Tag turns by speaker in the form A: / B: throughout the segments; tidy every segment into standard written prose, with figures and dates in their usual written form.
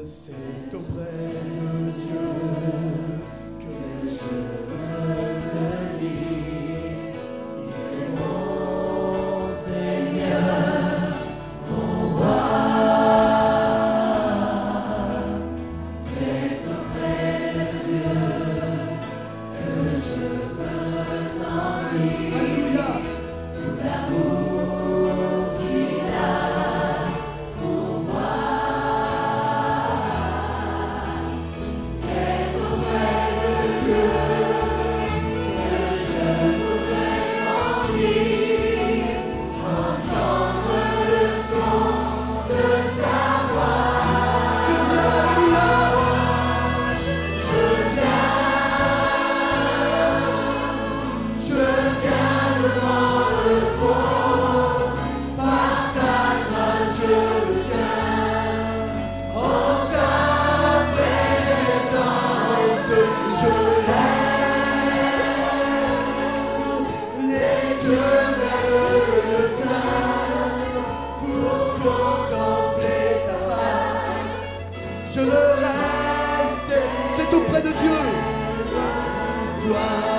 A: C'est auprès de Dieu que je veux venir. Il est mon Seigneur, mon roi. C'est auprès de Dieu que je veux sentir. Alléluia. Tout l'amour qu'il a pour moi. C'est auprès de Dieu que je voudrais grandir, entendre le son de sa voix. Je viens devant le trône, par ta grâce je me tiens. En ta présence je lève les yeux vers le sein pour contempler ta face. Je veux rester, c'est auprès de Dieu, toi.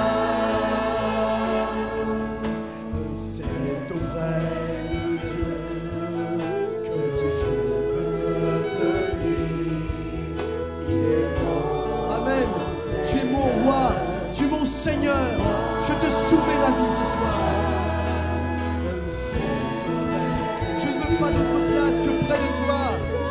A: C'est auprès de Dieu que je veux me tenir. Il est bon. Amen. Tu es mon roi, tu es mon Seigneur. Je te soumets ma vie ce soir. C'est auprès. Je ne veux pas d'autre place que près de toi.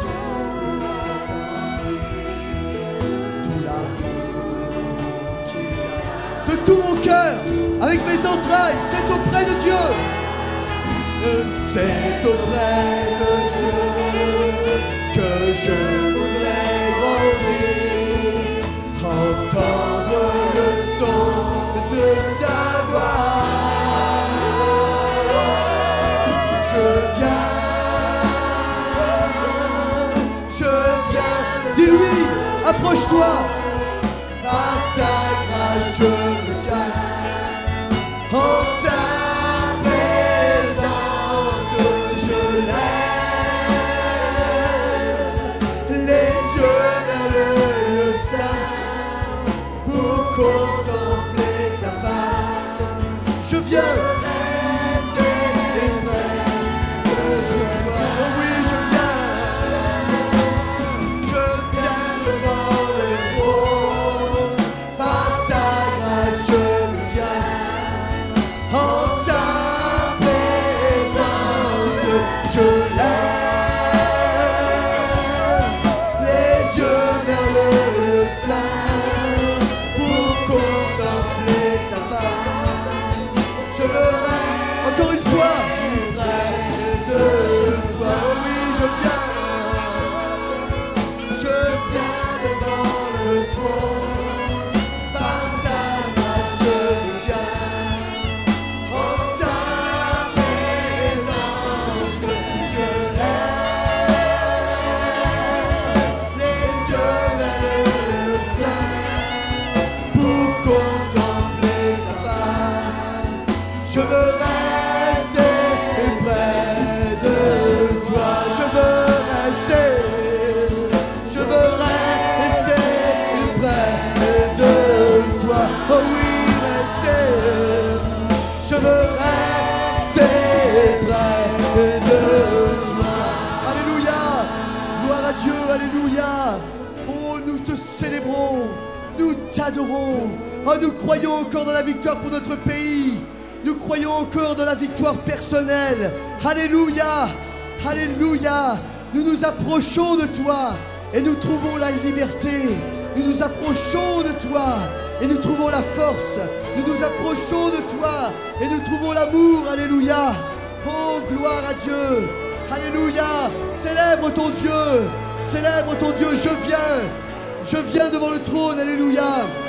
A: Tout l'amour qu'il a. De tout mon cœur, avec mes entrailles, c'est auprès de Dieu. C'est auprès de Dieu que je voudrais grandir, entendre le son de sa voix. Je viens, dis-lui, approche-toi, par ta grâce je me tiens. En ta présence, je lève les yeux vers le sein pour contempler ta face. Je viens rester près de toi. Oh oui, je viens devant le trône, par ta grâce je me tiens. En ta présence, je lève les yeux vers le sein pour contempler ta face. Je veux rester, encore une fois, près de toi. Oh oui, je viens devant le trône, par ta grâce je me tiens. En ta présence, je lève les yeux vers le sein pour contempler ta face. Je veux rester près de toi. Je veux rester près de toi. Oh oui, rester. Je veux rester près de toi. Alléluia. Gloire à Dieu, alléluia. Oh, nous te célébrons, nous t'adorons. Oh, nous croyons encore dans la victoire pour notre pays. Nous croyons encore dans la victoire personnelle. Alléluia, alléluia. Nous nous approchons de toi et nous trouvons la liberté. Nous nous approchons de toi et nous trouvons la force. Nous nous approchons de toi et nous trouvons l'amour. Alléluia. Oh, gloire à Dieu. Alléluia. Célèbre ton Dieu. Célèbre ton Dieu. Je viens devant le trône. Alléluia.